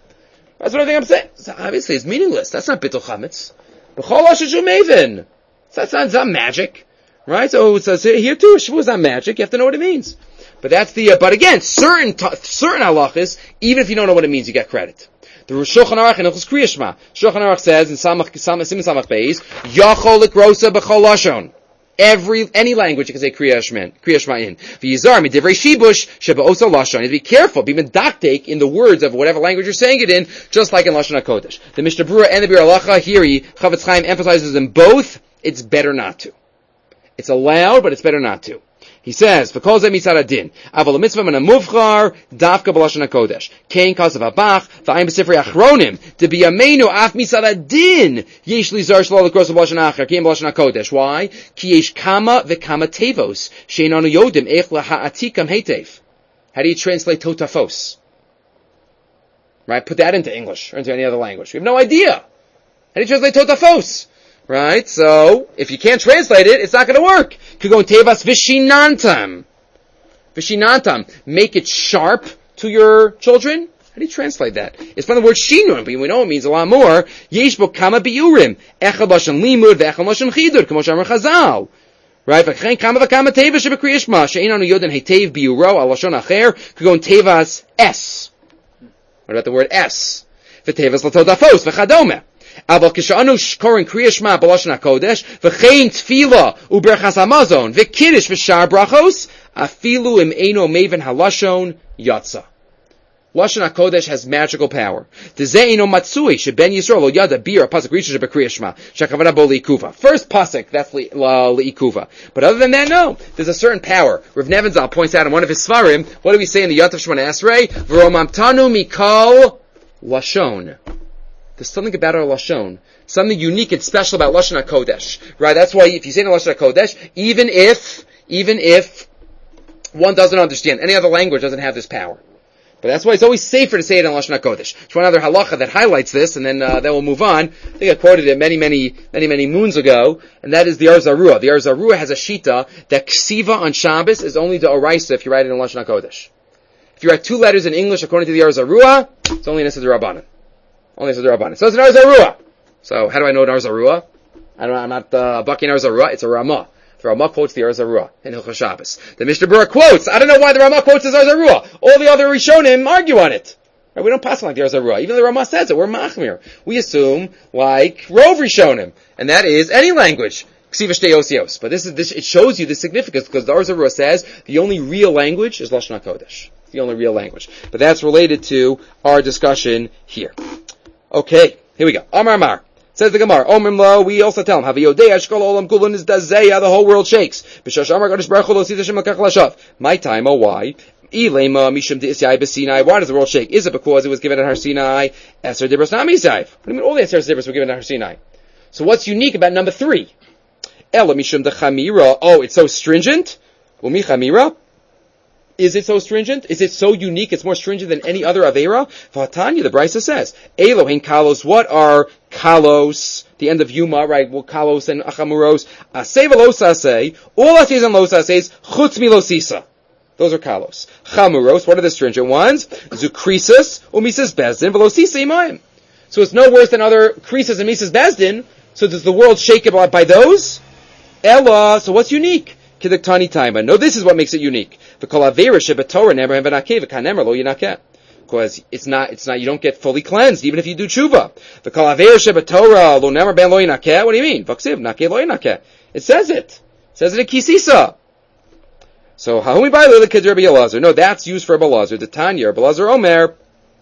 S1: So obviously it's meaningless. That's not Bittul Chametz. B'chol lashon shu me'evin. That's not magic. Right? So it says here too, Shavuot is not magic. You have to know what it means. But that's but again, certain halachas, even if you don't know what it means, you get credit. The Shulchan Aruch in Hilchos Kriya Shema. Shulchan Aruch says in Siman Samach Beis, Yachol likrosa b'chol lashon. Any language you can say Kriya Shema in. V'yizar midivrei shibush sheba'osa lashon. You have to be careful, be medaktek in the words of whatever language you're saying it in, just like in Lashon HaKodesh. The Mishnah Berurah and the Bir Halacha here, Chavetz Chaim emphasizes in both, it's better not to. It's allowed, but it's better not to. He says, "V'kol zeh mitzad adin, aval mitzvah min hamuvchar dafka b'lashon hakodesh. Kein kasav habach v'ayim b'sifrei achronim debiyameinu af mitzad adin yesh lizar shlo l'kros b'lashon acher kein b'lashon hakodesh. Why? Ki yesh kama v'kama tevos she'enanu yodim ech laha'atikam heitev. How do you translate totafos? Right? Put that into English or into any other language. We have no idea. How do you translate totafos? Right? So, if you can't translate it, it's not going to work. Could go in Tevas Vishinantam. Vishinantam. Make it sharp to your children. How do you translate that? It's from the word Shinun, but we know it means a lot more. Yesh bo kama biurim. Echad lashon limud ve'echad lashon chidur. Kamo shamar chazal. Right? V'chein kama v'kama Tevas shebekriyah shema. She'einanu yoden heitev biuro al lashon acher. Could go in Tevas S. What about the word S? V'tevas latodafos v'chadome. Aber kishanu korin kriya shema b'lashon hakodesh v'chein tefila uberchas hamazon v'kiddush v'shar brachos afilu im eino maven halashon yatsa. Lashon hakodesh has magical power. Tezeh eino matsui sheben Yisrael lo yada bir pasuk rishon shebekriya shema shakavana bo liikuva. First pasuk, that's liikuva. But other than that, no. There's a certain power. Rav Nevenzahl points out in one of his svarim. What do we say in the Yatav Shemona Esrei? V'romamtanu mikol lashon. There's something about our Lashon, something unique and special about Lashon HaKodesh. Right? That's why if you say in Lashon HaKodesh, even if one doesn't understand, any other language doesn't have this power. But that's why it's always safer to say it in Lashon HaKodesh. There's one other halacha that highlights this, and then we'll move on. I think I quoted it many moons ago, and that is the Or Zarua. The Or Zarua has a shita that ksiva on Shabbos is only the oraisa if you write it in Lashon HaKodesh. If you write two letters in English according to the Or Zarua, it's only Nesa D'Rabbanan. Only Nesa D'Rabbanan. So it's an Or Zarua. So how do I know an Or Zarua? I'm not bucking Or Zarua. It's a Ramah. The Ramah quotes the Or Zarua in Hilchos Shabbos. The Mishnah Berurah quotes. I don't know why the Ramah quotes the Or Zarua. All the other Rishonim argue on it. Right? We don't pass on like the Or Zarua. Even though the Ramah says it, we're machmir. We assume like Rov Rishonim, and that is any language. But this it shows you the significance, because the Arzarua says the only real language is Lashon HaKodesh. It's the only real language. But that's related to our discussion here. Okay, here we go. Amar. Says the Gemara, Omrim Lo, we also tell him, Haviyodei Ashkol Olam Kulun is Dazeya, the whole world shakes. B'shash Amar Kadosh Baruch Hu Lo Sita Shem Lakach Lashav. My time, oh why? Ilema Mishum De'isyai B'Sinai. Why does the world shake? Is it because it was given at Har Sinai? Eser Dibros Nami Zayv. What do you mean all the Eser Dibros were given at Har Sinai? So what's unique about number 3? Ela Mishum De Chamira. Oh, it's so stringent? Umi Chamira? Is it so stringent? Is it so unique? It's more stringent than any other Aveira? V'hatanya, the Brisa says, Elohein Kalos. What are Kalos? The end of Yuma, right? Well, Kalos and Achamuros. Aseh v'losaseh. All Asehs and Losasehs. Chutz milosisa. Those are Kalos. Chamuros. What are the stringent ones? Zukrisus. Umisas Bezdin. V'losisa imayim. So it's no worse than other Krisus and Misas Bezdin. So does the world shake it by those? Ella. So what's unique? Kidaktani Taima. No, this is what makes it unique. Because it's not, you don't get fully cleansed, even if you do tshuva. What do you mean? It says it. It says it in Kisisa. So, no, that's used for Rabbi Elazar. The Tanya, Rabbi Elazar Omer,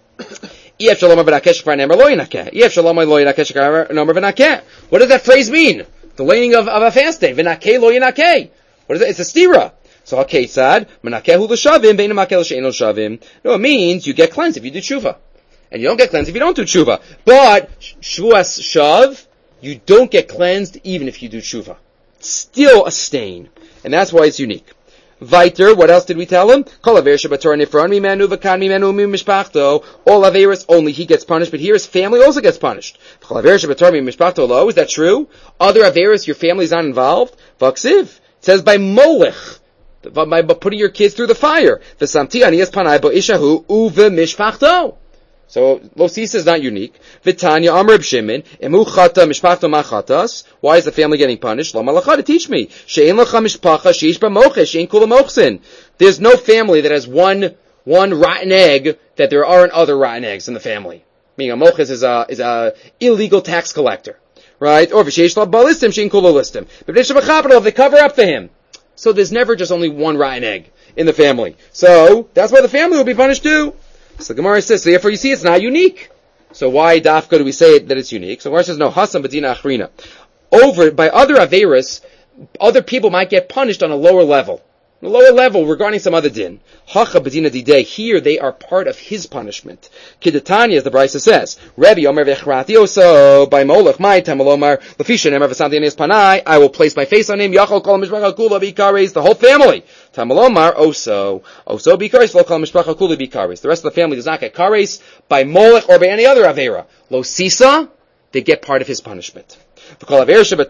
S1: what does that phrase mean? The laying of a fast day. What is it? It's a stira. So haketzad menakehu l'shavim bein makel she'eno shavim. No, it means you get cleansed if you do tshuva, and you don't get cleansed if you don't do tshuva. But shvuas shav, you don't get cleansed even if you do tshuva. It's still a stain, and that's why it's unique. Viter, what else did we tell him? Kol aver shebatorah nifron mimenu v'kan mimenu mimishpachto. All averis only he gets punished, but here his family also gets punished. Kol aver shebatorah mimishpachto lo. Is that true? Other averis, your family's not involved. Vaksiv. It says by molech, by putting your kids through the fire. V'samti aniyas panai bo ishahu uve mishpachto. So Losisa is not unique. V'tanya Amr Shimon emu chata mishpachto machatas. Why is the family getting punished? Lo malacha to teach me. She'en lacha mishpacha sheish b'moches she'en kula mochsin. There's no family that has one rotten egg that there aren't other rotten eggs in the family. Meaning a moches is a illegal tax collector. Right? Or v'sheish la balistim she'en kula listim. But if they cover up for him. So there's never just only one rotten egg in the family. So that's why the family will be punished too. So the Gemara says, so therefore you see it's not unique. So why dafka do we say that it's unique? So the Gemara says, no, Hasam Badina Achrina. By other Averis, other people might get punished on a lower level. On a lower level regarding some other din. Hacha Badina Didei, here they are part of his punishment. Kidatanya, as the Brisa says, Rebbe Omer Vechrati Oso, by Molech, my Tamalomar, Lafisha Nemer Vasanti Anis Panai, I will place my face on him, Yachol Kol Mishpacha Kula Bikares, the whole family. Tamalomar Oso Bikares, Lo Kol Mishpacha Kula Bikares. The rest of the family does not get Kares by Molech or by any other Avera. Lo Sisa, they get part of his punishment. Next phrase that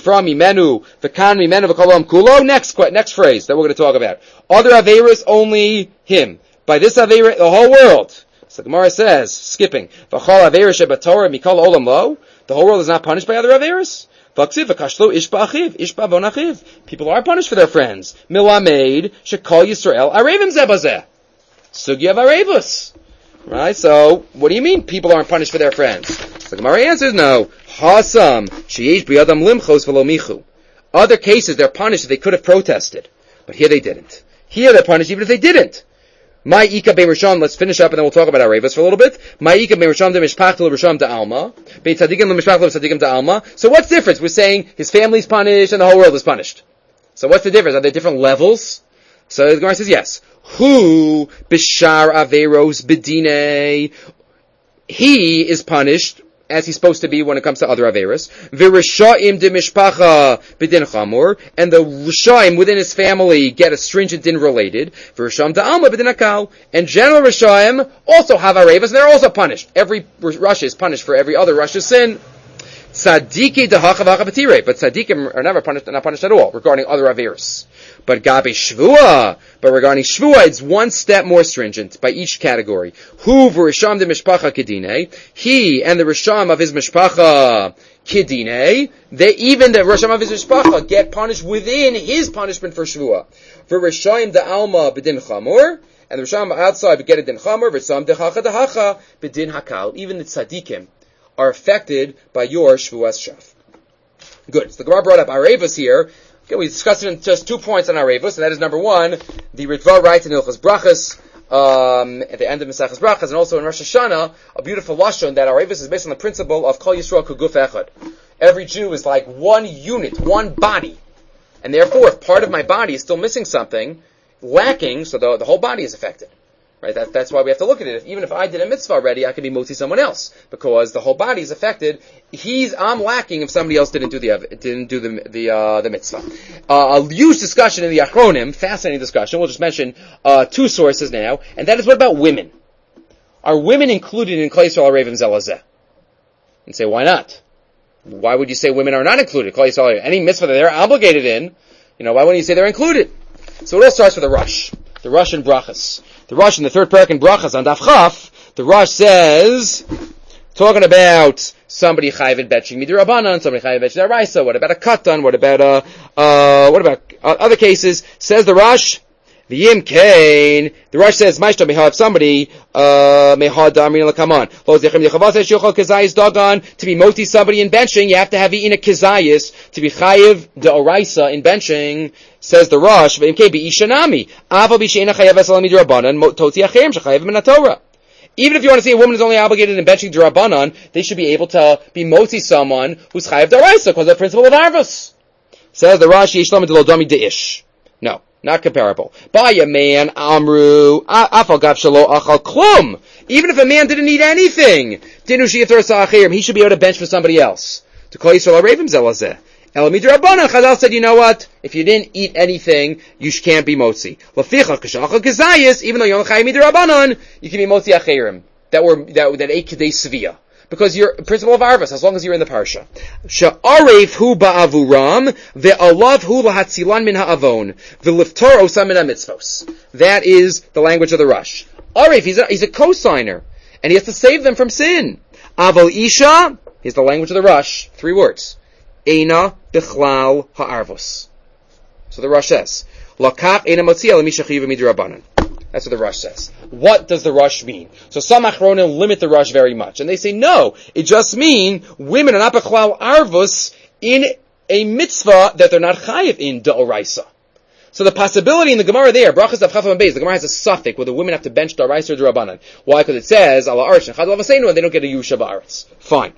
S1: we're going to talk about. Other Averas, only him. By this Avera, the whole world. So the Gemara says, skipping, the whole world is not punished by other Averas. People are punished for their friends. Milamed, Shekal Yisrael, Arevim Zebazeh. Sugya of Arevus. Right? So, what do you mean people aren't punished for their friends? So the Gemara answers, no. Hasam, sheyesh b'yadam limchos v'lo michu. Other cases, they're punished if they could have protested. But here they didn't. Here they're punished even if they didn't. Ma'ika bein Rishon, let's finish up and then we'll talk about Arevus for a little bit. Ma'ika bein Rishon de mishpachto l'Rishon de alma. Bein tzadikim l'mishpachto l'tzadikim de alma. So what's the difference? We're saying his family's punished and the whole world is punished. So what's the difference? Are there different levels? So the Gemara says yes. Hu b'shar averos b'dinei. He is punished as he's supposed to be when it comes to other Averas. V'rishaim de mishpacha b'din chamur, and the Rishaim within his family get a stringent din related. V'risham de alma b'din akal, and general Rishaim also have Arevas, and they're also punished. Every Rasha is punished for every other Rasha's sin. Tzadiki de hachavacha b'tirei, but tzadikim are never punished, not punished at all regarding other Averas. But Gabi Shvua, but regarding Shvua, it's one step more stringent by each category. Hu v'risham de mishpacha kedine, he and the risham of his mishpacha kedine, even the risham of his mishpacha get punished within his punishment for Shvua. V'risham de alma b'din chamur, and the risham outside get a din chamur, v'risham de hacha b'din hakal. Even the tzadikim are affected by your Shvuas Shav. Good. So the Gemara brought up Arevus here. Okay, we discussed it in just 2 points on Arevus, and that is number one, the Ritva writes in Hilchos Brachas, at the end of Maseches Brachas, and also in Rosh Hashanah, a beautiful lashon that Arevus is based on the principle of Kol Yisrael Kuguf Echad. Every Jew is like one unit, one body. And therefore, if part of my body is still missing something, lacking, so the whole body is affected. Right? That's why we have to look at it. Even if I did a mitzvah already, I could be motzi someone else because the whole body is affected. I'm lacking if somebody else didn't do the mitzvah. A huge discussion in the Achronim, fascinating discussion. We'll just mention 2 sources now, and that is what about women? Are women included in Klal Yisrael Arevim Zelazeh? And say, why not? Why would you say women are not included? Klal Yisrael, any mitzvah that they're obligated in, why wouldn't you say they're included? So it all starts with the Rush. The Rush in Brachas. The Rush in the 3rd parak in Brachas on Daf Chaf, the Rush says, talking about somebody chayiv in benching midrabanan, somebody chayiv in benching daraisa. What about a katan? What about other cases? Says the Rush, the Yim Kain. The Rush says, Maishta mehav somebody mehad damrin lakaman. Lo zechem yechavas yochal kazayis dagan. To be moti somebody in benching, you have to have eaten a kazayis to be chayiv daraisa in benching. Says the Rosh, even if you want to say a woman is only obligated in benching D'Rabbanan, they should be able to be moti someone who's chayav d'oraisa because of the principle of arvus. Says the Rosh, no, not comparable. By a man, amru, even if a man didn't eat anything, he should be able to bench for somebody else. To call Yisrael Arevim Zelazeh. El midrabanan, Chazal said, you know what? If you didn't eat anything, you can't be motzi. Laficha k'shachal k'zayis, even though you don't chayav midrabanan, you can be motzi acherim that ate kedei svia, because you're principle of arvus as long as you're in the parsha. Sha'aref hu ba'avuram ve'alav hu lahatzilan min ha'avon ve'liftor osam min ha'mitzvos. That is the language of the Rush. Aref, he's a co-signer, and he has to save them from sin. Aval isha, here's the language of the Rush. 3 words. Eina bichlal ha'arvos. So the Rush says, Lakach eina motzia l'mishachiv midrabanan. That's what the Rush says. What does the Rush mean? So some Achronim limit the Rush very much, and they say no, it just means women are not bichlal arvos in a mitzvah that they're not chayiv in da'oraisa. So the possibility in the Gemara there, Brachas of Chafam Beis, the Gemara has a suffix where the women have to bench da'oraisa or d'Rabbanan. Why? Because it says ala arsh and chadal v'seinu, and they don't get a yusha ba'aretz. Fine.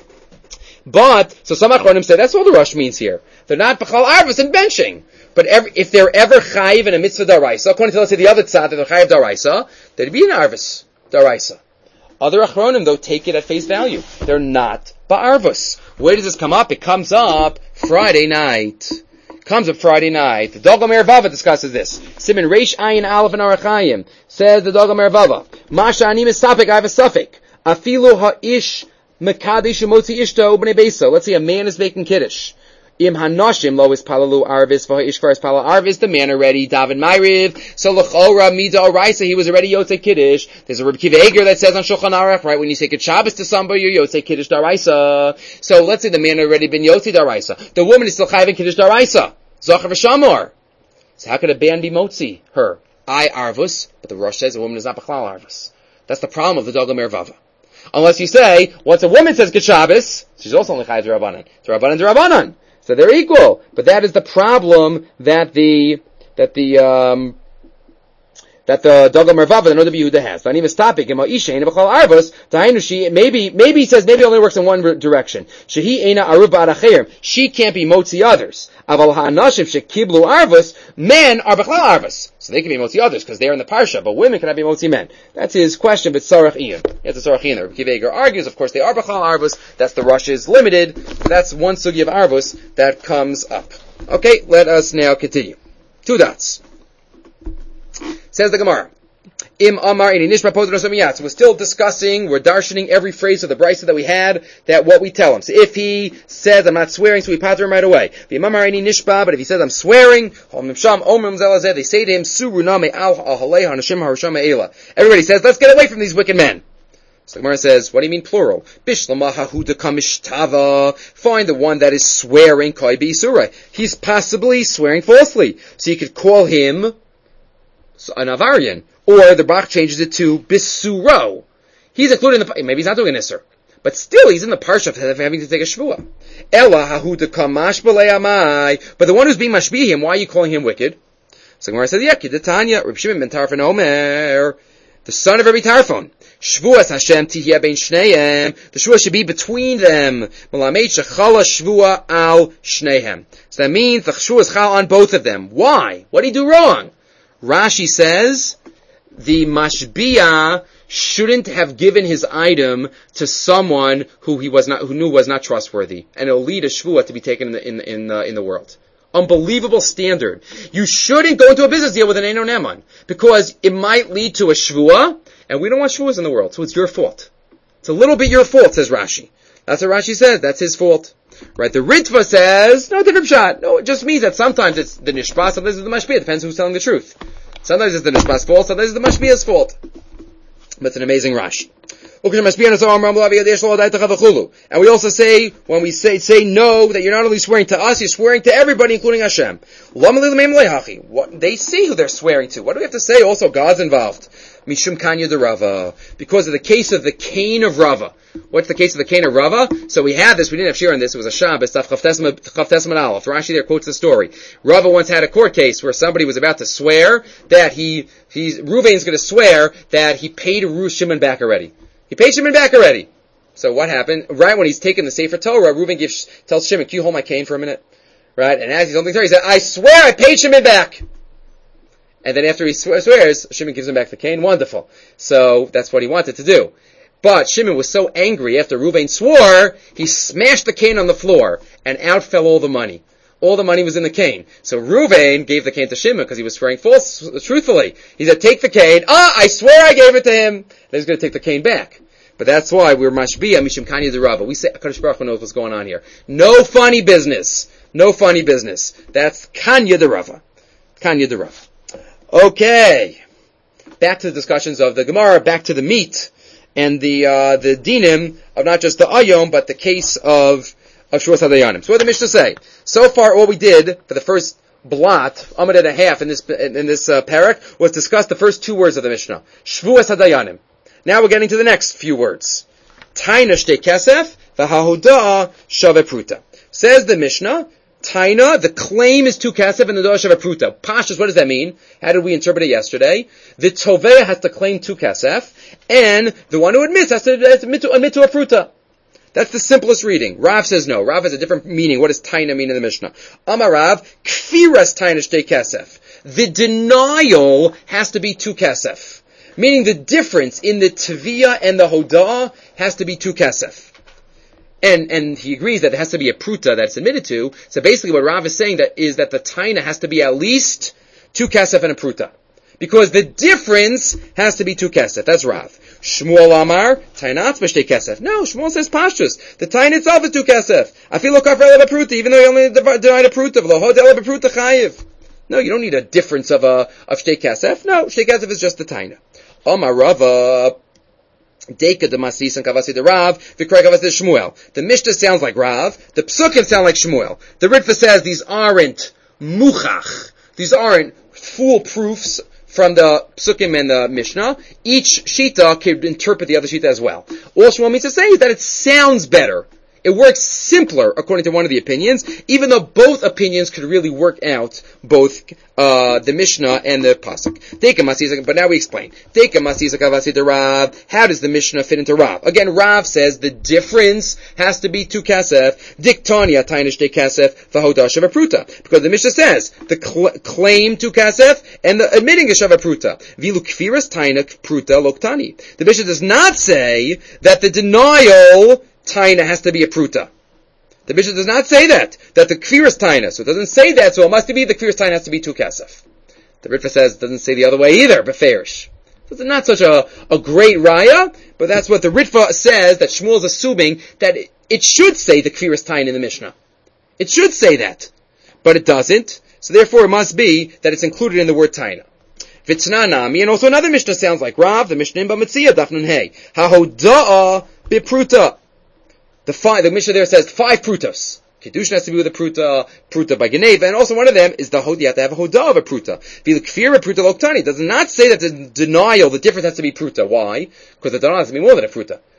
S1: But, so some Achronim say, that's all the Rush means here. They're not b'chal arvus and benching. But if they're ever chayiv in a mitzvah daraisa, according to, let's say, the other tzad, that they're chayiv daraisa, they'd be an arvus daraisa. Other Achronim, though, take it at face value. They're not ba'arvus. Where does this come up? It comes up Friday night. The Dogomer Vava discusses this. Siman Reish Ayin Aleph and Arachayim. Says the Dogomer Vava. Masha Ani Misapik, I have a suffix. Afilu ha'ish Mekadesh Motzi Ishto Bnei Beso. Let's say a man is making Kiddush. Im Hanoshim Lo is Palalu Arvis Va'ish Faris Pala Arvis. The man already David Ma'ariv. So L'chora Mida Oraisa. He was already Yotzei Kiddush. There's a Reb Kiva Eger that says on Shulchan Aruch, right? When you say Shabbos to somebody, you're Yotzei Kiddush Daraisa. So let's say the man already been Yotzei Daraisa. The woman is still Chayv in Kiddush Daraisa. Zocher v'Shamor. So how could a ban be Motzi? Her. I Arvus. But the Rosh says a woman is not B'chlal Arvus. That's the problem of the Dogomer Vava. Unless you say, once a woman says Shabbos, she's also only Chayav D'Rabbanan. D'Rabbanan. So they're equal. But that is the problem that the Dogomer Vava, the Noda B'Yehuda has. Maybe he says, maybe it only works in one direction. She can't be Motzi others. Men are B'chlal Arvus. So they can be Motzi others, because they're in the Parsha, but women cannot be Motzi men. That's his question, but Sarach Ian. Yes, it's Sarach Ian. Reb Kiva Eger argues, of course, they are B'chlal Arvus. That's the Rush is limited. That's one sugi of Arvus that comes up. Okay, let us now continue. 2 dots. Says the Gemara. Im Amar in Nishma Podrosomiyat. So we're still discussing, we're darshaning every phrase of the brisa that we had, that what we tell him. So if he says, I'm not swearing, so we pater him right away. Im Amar in Nishba, but if he says, I'm swearing, they say to him, everybody says, let's get away from these wicked men. So the Gemara says, what do you mean plural? Find the one that is swearing, he's possibly swearing falsely. So you could call him an Avarian. Or the Bach changes it to Bisuro. He's included in the, maybe he's not doing an Isser. but still he's in the parsha of having to take a shvua. Ella hahu dekamash b'lei amai. But the one who's being mashbi him, why are you calling him wicked? So Gemara said, Tanya, Reb Shimon ben Tarfon Omer, the son of Rabbi Tarfon. Shvuas Hashem tihya bein shneim. The shvua should be between them. Malamed shechala shvua al shnehem. So that means the shvua is chal on both of them. Why? What did he do wrong? Rashi says the mashbiya shouldn't have given his item to someone who knew was not trustworthy, and it'll lead a shvua to be taken in the world. Unbelievable standard. You shouldn't go into a business deal with an Eino Neman, because it might lead to a shvua, and we don't want shvuas in the world, so it's your fault. It's a little bit your fault, says Rashi. That's what Rashi says, that's his fault. Right, the Ritva says, no, different shot. No, it just means that sometimes it's the nishbah, sometimes it's the mashbiyah. It depends who's telling the truth. Sometimes it's the nishbah's fault, sometimes it's the mashbiyah's fault. But it's an amazing Rashi. And we also say, when we say no, that you're not only swearing to us, you're swearing to everybody, including Hashem. What, they see who they're swearing to. What do we have to say? Also, God's involved. Mishum Kanya de Rava. Because of the case of the cane of Rava. What's the case of the cane of Rava? So we had this, we didn't have shir on this, it was a Shabbos, Chavtes Man Aleph. Rashi there quotes the story. Rava once had a court case where somebody was about to swear that Reuven's going to swear that he paid Shimon back already. He paid Shimon back already. So what happened? Right when he's taking the Sefer Torah, Reuven tells Shimon, can you hold my cane for a minute? Right? And as he's holding the Torah, he said, I swear I paid Shimon back. And then after he swears, Shimon gives him back the cane. Wonderful. So that's what he wanted to do. But Shimon was so angry after Reuven swore, he smashed the cane on the floor, and out fell all the money. All the money was in the cane. So Reuven gave the cane to Shimon because he was swearing truthfully. He said, take the cane. I swear I gave it to him. And he's going to take the cane back. But that's why we're mashbiya mishum kanya de Rava. We say, HaKadosh Baruch Hu knows what's going on here. No funny business. No funny business. That's kanya de Rava. Kanya de Rava. Okay. Back to the discussions of the Gemara, back to the meat, and the dinim of not just the ayom, but the case of Shuas HaDayanim. So what did the Mishnah say? So far, all we did for the first blot, amud and a half in this parak, was discuss the first two words of the Mishnah. Shuas HaDayanim. Now we're getting to the next few words. Taina shtei kesef, v'hahodah shave pruta. Says the Mishnah, Taina, the claim is 2 kesef, and the hodah shave pruta. Pashas, what does that mean? How did we interpret it yesterday? The tovea has to claim 2 kesef, and the one who admits has to admit to a pruta. That's the simplest reading. Rav says no. Rav has a different meaning. What does Taina mean in the Mishnah? Amar Rav, kfiras Taina shtei kesef. The denial has to be 2 kesef. Meaning the difference in the Teviyah and the Hodah has to be 2 kesef. And he agrees that it has to be a pruta that's admitted to. So basically what Rav is saying is that the Taina has to be at least 2 kesef and a pruta. Because the difference has to be 2 kesef. That's Rav. Shmuel Amar, Tainat b'shtei kesef. No, Shmuel says pashtus. The Taina itself is 2 kesef. I feel like I've pruta, even though he only denied a pruta. V'lo hodeh pruta chayiv. No, you don't need a difference of shtei kesef. No, shtei kesef is just the Taina. Omar Rava, Deka de Masis and Kavasi de Rav, Vikray Kavasi de Shmuel. The Mishnah sounds like Rav, the Psukim sound like Shmuel. The Ritva says these aren't muchach, these aren't foolproofs from the Psukim and the Mishnah. Each Shita could interpret the other Shita as well. All Shmuel means to say is that it sounds better. It works simpler, according to one of the opinions, even though both opinions could really work out both the Mishnah and the Pasuk. But now we explain. How does the Mishnah fit into Rav? Again, Rav says the difference has to be 2 kesef. Diktania tainish de kesef v'hodah shava pruta. Because the Mishnah says the claim 2 kesef and the admitting is shava pruta. Vilu kfiras taina pruta loktani. The Mishnah does not say that the denial Taina has to be a pruta. The Mishnah does not say that the kfiras Taina, so it doesn't say that, so it must be the kfiras Taina has to be 2 kesef. The Ritva says it doesn't say the other way either, beferish. So it's not such a great raya, but that's what the Ritva says, that Shmuel is assuming that it should say the kfiras Taina in the Mishnah. It should say that, but it doesn't, so therefore it must be that it's included in the word Taina. Vitznanami, and also another Mishnah sounds like Rav, the Mishnah in Bamitzia, Dafnun Hey. Hahoda'a bipruta. The Mishnah there says 5 prutas. Kedushin has to be with a pruta by Geneva, and also one of them is you have to have a hodah of a pruta. V'lekfir a pruta loktani. Does not say that the denial, the difference has to be pruta. Why? Because the denial has to be more than a pruta.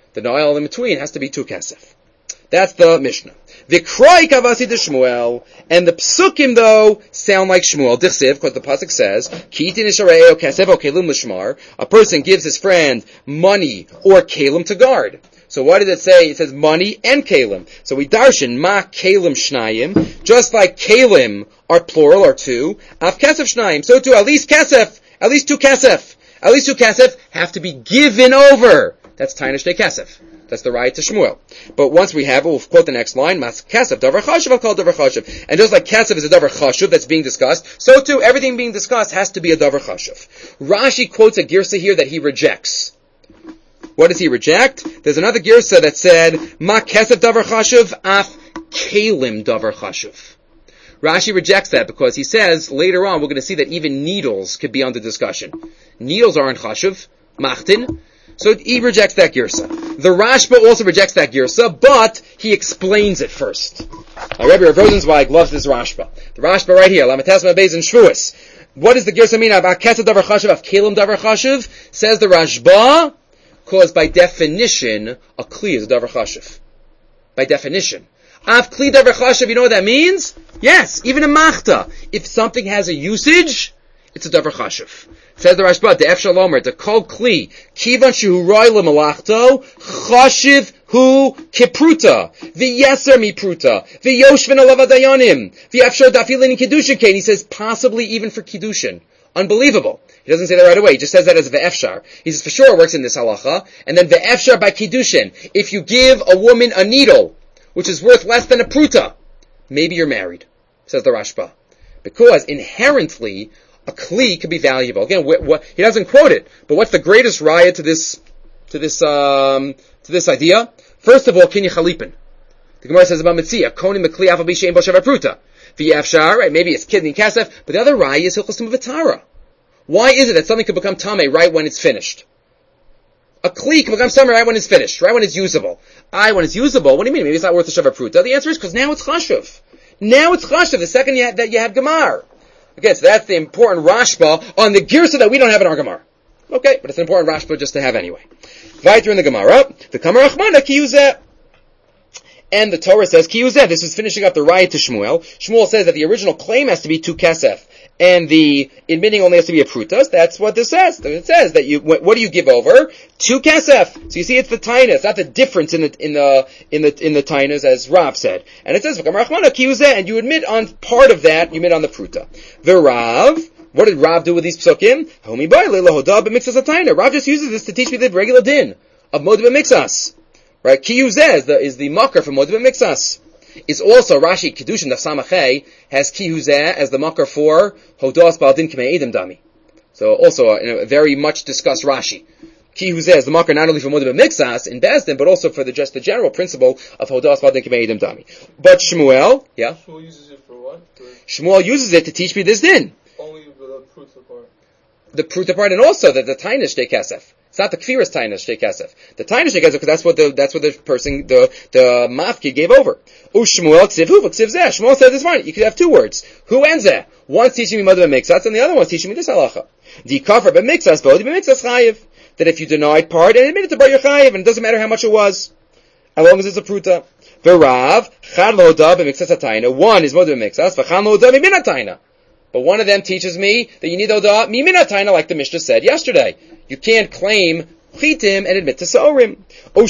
S1: The Noel in between has to be 2 kesef. That's the Mishnah. V'kroi kavasi de Shmuel, and the psukim though sound like Shmuel. Dichsiv, because the pasuk says, Ki'itin ishareo kesef o kelim l'shmar. A person gives his friend money or kelim to guard. So what did it say? It says money and kelim. So we darshan ma kelim shnayim, just like kelim are plural or 2. Af kesef shnayim. So too, at least 2 kesef. At least 2 kesef have to be given over. That's taina shtei kesef. That's the right to Shmuel. But once we have it, we'll quote the next line, Mas kesef davar chashuv, I'll call davar chashuv. And just like kesef is a davar chashuv that's being discussed, so too, everything being discussed has to be a davar chashuv. Rashi quotes a girsa here that he rejects. What does he reject? There's another girsa that said, Ma kesef davar chashuv, af kelim davar chashuv. Rashi rejects that because he says, later on, we're going to see that even needles could be under discussion. Needles aren't chashuv, machtin. So he rejects that girsa. The Rashba also rejects that girsa, but he explains it first. Rabbi Rav Rosenzweig loves this Rashba. The Rashba right here, Lamates Mabez and Shvuas. What does the girsa mean about kesef davar chashuv, of kelim davar chashuv? Says the Rashba, because by definition, a kli is a davar chashuv. By definition. Av kli davar chashuv, you know what that means? Yes, even a machta. If something has a usage, it's a davar chashuv. Says the Rashba, the Ef Shalomer, the Kol Kli, Kivan Shehu Roy LeMalachto, Chashiv Hu Kipruta, V'Yeser Mipruta, V'Yoshvin Alav Dayanim, V'Efshar Dafilin in Kiddushin Kain. He says possibly even for Kiddushin. Unbelievable. He doesn't say that right away. He just says that as V'Efshar. He says for sure it works in this halacha. And then V'Efshar by Kiddushin. If you give a woman a needle, which is worth less than a pruta, maybe you're married, says the Rashba. Because inherently, a kli could be valuable. Again, he doesn't quote it, but what's the greatest raya to this idea? First of all, kinyan chalipin. The Gemara says about mitzia, konim mekli afal b'shein bo shavar pruta. V'yafshar, right? Maybe it's kidney kasef, but the other raya is hilchos v'tara. Why is it that something could become tamei right when it's finished? A kli can become tamei right when it's finished, right when it's usable. When it's usable, what do you mean? Maybe it's not worth a shavar pruta. The answer is because now it's chashuv. Now it's chashuv. The second that you have gemar. Okay, so that's the important Rashba on the girsa that we don't have in our Gemara. Okay, but it's an important Rashba just to have anyway. Weiter in the Gemara, the Kamar Achmana Kiyuzeh. And the Torah says, Kiyuzeh, this is finishing up the riot to Shmuel. Shmuel says that the original claim has to be 2 kesef, and the admitting only has to be a prutas. That's what this says. It says that what do you give over? 2 kesef. So you see, it's the tainas, not the difference in the tainas, as Rav said. And it says, and you admit on part of that, you admit on the pruta. The Rav, what did Rav do with these psukim? Rav just uses this to teach me the regular din of modeh b'mixas. Right? Kiyuzeh is the makar for modeh b'mixas. Is also Rashi Kiddushin Daf Samachay has Kiyuzeh as the makar for Hodas Baldin K'mei Edom Dami. So also a very much discussed Rashi. Kiyuzeh is the makar not only for modeh b'mixas in Bezdin, but also for the general principle of Hodas Baldin K'mei Edom Dami. But Shmuel, yeah?
S2: Shmuel uses it for what?
S1: Shmuel uses it to teach me this din.
S2: Only the pruta part.
S1: The pruta part, and also the tainish shtei kesef. It's not the kfiras tainish shtei kesef. The tainish shtei kesef, because that's what the person, the mafki gave over. Shmuel ksiv hu ksiv zeh. Shmuel says it's fine. You could have 2 words. Hu and zeh. One's teaching me modeh b'mixas, and the other one's teaching me this halacha. Di kafar b'mixas, bodeh b'mixas chayiv. That if you denied part and admitted to bar your chayiv, and it doesn't matter how much it was, as long as it's a pruta. V'rav chad lo hodah b'mixas hatayna. One is modeh b'mixas, v'chan lo hodah b'min hatayna. But one of them teaches me that you need hodah mimin hatayna, like the Mishnah said yesterday. You can't claim chitim and admit to sa'orim.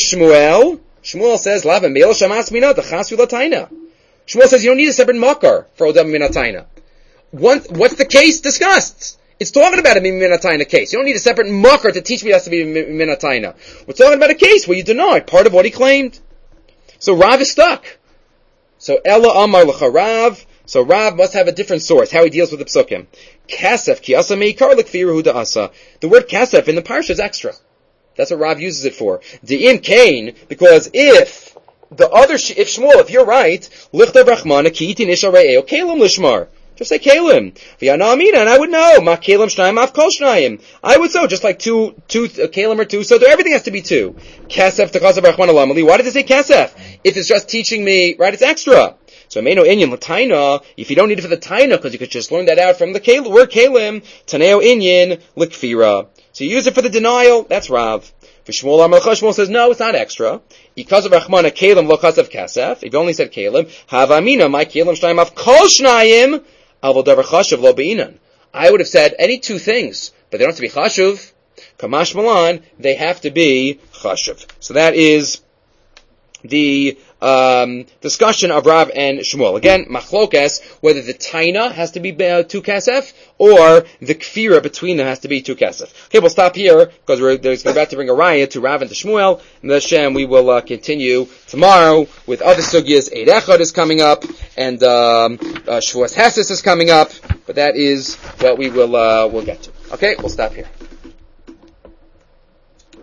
S1: Shmuel says, la v'meil shamas mina d'chas v'latayna. Shmuel says you don't need a separate makar for hodah mimin hatayna. What's the case discussed? It's talking about a mimin hatayna case. You don't need a separate makar to teach me it has to be mimin hatayna. We're talking about a case where you denied part of what he claimed. So Rav is stuck. So Ella Amar l'charav. So Rav must have a different source, how he deals with the psukim. Kasef ki asa meikar l'kfiru huda asa. The word kasef in the parsha is extra. That's what Rav uses it for. De'im kain, because if Shmuel, if you're right, lichtav rachmana ki itin isha re'eo kelim lishmar. Just say kelim. V'yana amina, and I would know. Ma kelim shnayim, ma kol shnayim. I would so, just like two kelim or 2, so everything has to be 2. Kasef t'chasav rachmana lamali. Why does it say kasef? If it's just teaching me, right, it's extra. So meino inyan l'taina, if you don't need it for the taina, because you could just learn that out from the word kelim, taneo inyan l'kfira. So you use it for the denial, that's Rav. Shmuel says, no, it's not extra. Because of Rachmana Kalim lo kasav kasef. If you only said Kalim, Havamina, my Kalim shnayim av kol shnayim, avol davar chashuv lo be'inan. I would have said any two things, but they don't have to be chashuv. Kamash malan, they have to be chashuv. So that is the discussion of Rav and Shmuel. Again, machlokas, whether the taina has to be 2 kasef, or the kfira between them has to be 2 kasef. Okay, we'll stop here, because we're about to bring a raya to Rav and to Shmuel, and Hashem, we will continue tomorrow with other sugyas. Eid Echad is coming up, and Shavuos Hasis is coming up, but that is what we will we'll get to. Okay, we'll stop here.